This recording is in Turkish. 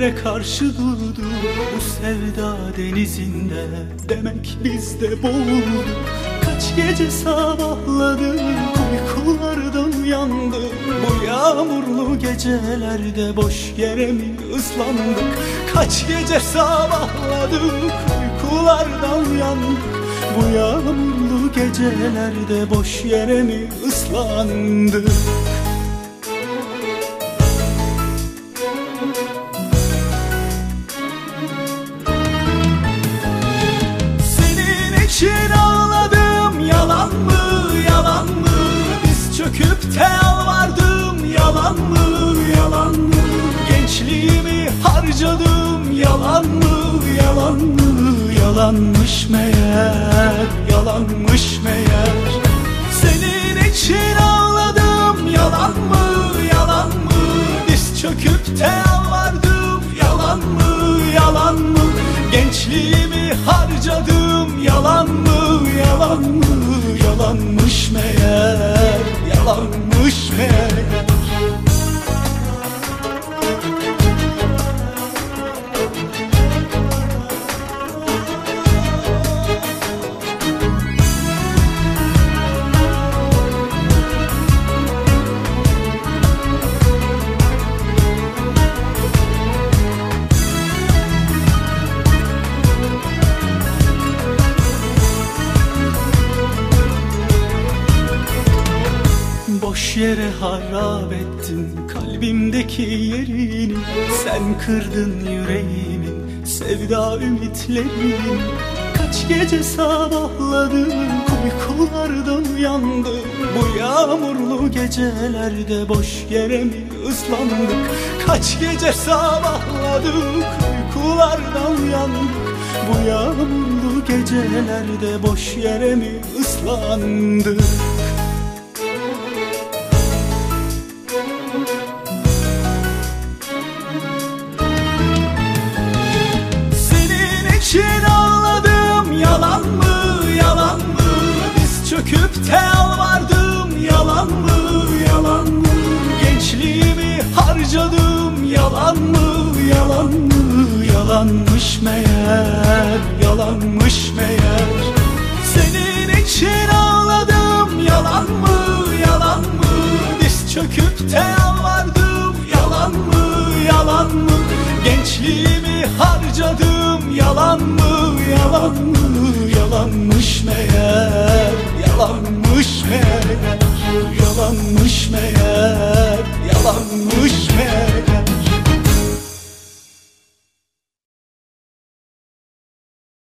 Kaderlere karşı durdu bu sevda denizinde. Demek biz de boğulduk. Kaç gece sabahladım, uykulardan uyandım. Bu yağmurlu gecelerde boş yere mi ıslandık? Kaç gece sabahladık, uykulardan uyandık. Bu yağmurlu gecelerde boş yere mi ıslandık? Senin için ağladım, yalan mı, yalan mı? Diz çöküp de yalvardım, yalan mı, yalan mı? Gençliğimi harcadım, yalan mı, yalan mı? Yalanmış meğer, yalanmış meğer. Senin için ağladım, yalan mı, yalan mı? Diz çöküp de yalvardım, yalan mı, yalan mı? Gençliğimi harcadım, yalan mı, yalan mı? Yalanmış meğer, yalanmış meğer. Boş yere harap ettin kalbimdeki yerini. Sen kırdın yüreğimin sevda ümitlerini. Kaç gece sabahladım, uykulardan uyandım. Bu yağmurlu gecelerde boş yere mi ıslandık? Kaç gece sabahladık, uykulardan uyandık. Bu yağmurlu gecelerde boş yere mi ıslandık? Senin için ağladım, yalan mı, yalan mı? Diz çöküp de yalvardım, yalan mı, yalan mı? Gençliğimi harcadım, yalan mı, yalan mı? Yalanmış meğer, yalanmış meğer. Senin için ağladım, yalan mı, yalan mı? Diz çöküp de yalvardım, yalan mı, yalan mı? Gençliğimi harcadım, yalan mı, yalan mı? Yalanmış meğer.